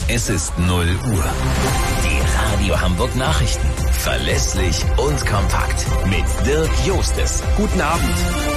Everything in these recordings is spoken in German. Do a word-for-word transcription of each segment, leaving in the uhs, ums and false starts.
Es ist null Uhr. Die Radio Hamburg Nachrichten. Verlässlich und kompakt. Mit Dirk Jostes. Guten Abend.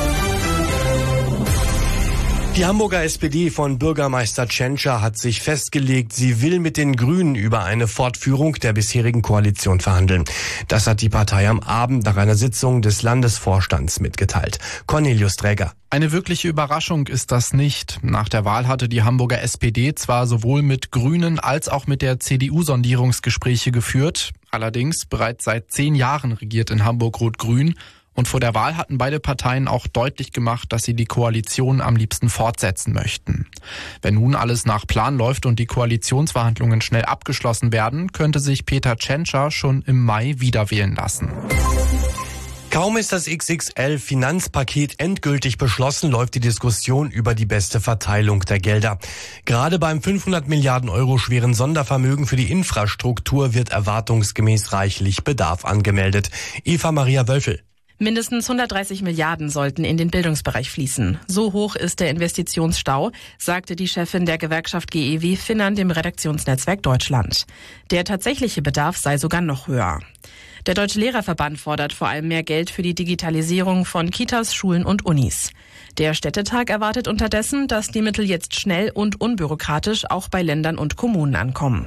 Die Hamburger S P D von Bürgermeister Tschentscher hat sich festgelegt, sie will mit den Grünen über eine Fortführung der bisherigen Koalition verhandeln. Das hat die Partei am Abend nach einer Sitzung des Landesvorstands mitgeteilt. Cornelius Träger. Eine wirkliche Überraschung ist das nicht. Nach der Wahl hatte die Hamburger S P D zwar sowohl mit Grünen als auch mit der C D U Sondierungsgespräche geführt. Allerdings bereits seit zehn Jahren regiert in Hamburg Rot-Grün. Und vor der Wahl hatten beide Parteien auch deutlich gemacht, dass sie die Koalition am liebsten fortsetzen möchten. Wenn nun alles nach Plan läuft und die Koalitionsverhandlungen schnell abgeschlossen werden, könnte sich Peter Tschentscher schon im Mai wiederwählen lassen. Kaum ist das X X L-Finanzpaket endgültig beschlossen, läuft die Diskussion über die beste Verteilung der Gelder. Gerade beim fünfhundert Milliarden Euro schweren Sondervermögen für die Infrastruktur wird erwartungsgemäß reichlich Bedarf angemeldet. Eva Maria Wölfel. Mindestens hundertdreißig Milliarden sollten in den Bildungsbereich fließen. So hoch ist der Investitionsstau, sagte die Chefin der Gewerkschaft G E W Finnern dem Redaktionsnetzwerk Deutschland. Der tatsächliche Bedarf sei sogar noch höher. Der Deutsche Lehrerverband fordert vor allem mehr Geld für die Digitalisierung von Kitas, Schulen und Unis. Der Städtetag erwartet unterdessen, dass die Mittel jetzt schnell und unbürokratisch auch bei Ländern und Kommunen ankommen.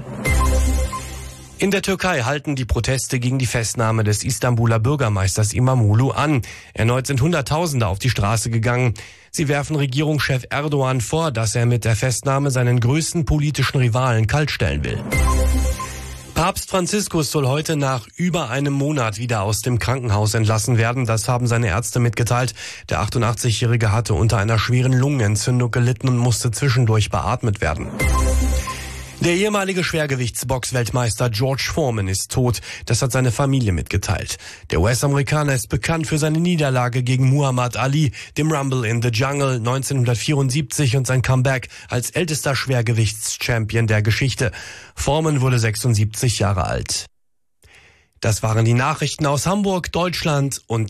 In der Türkei halten die Proteste gegen die Festnahme des Istanbuler Bürgermeisters İmamoğlu an. Erneut sind Hunderttausende auf die Straße gegangen. Sie werfen Regierungschef Erdogan vor, dass er mit der Festnahme seinen größten politischen Rivalen kaltstellen will. Papst Franziskus soll heute nach über einem Monat wieder aus dem Krankenhaus entlassen werden. Das haben seine Ärzte mitgeteilt. Der achtundachtzigjährige hatte unter einer schweren Lungenentzündung gelitten und musste zwischendurch beatmet werden. Der ehemalige Schwergewichtsbox-Weltmeister George Foreman ist tot. Das hat seine Familie mitgeteilt. Der U S-Amerikaner ist bekannt für seine Niederlage gegen Muhammad Ali, dem Rumble in the Jungle neunzehnhundertvierundsiebzig und sein Comeback als ältester Schwergewichtschampion der Geschichte. Foreman wurde sechsundsiebzig Jahre alt. Das waren die Nachrichten aus Hamburg, Deutschland und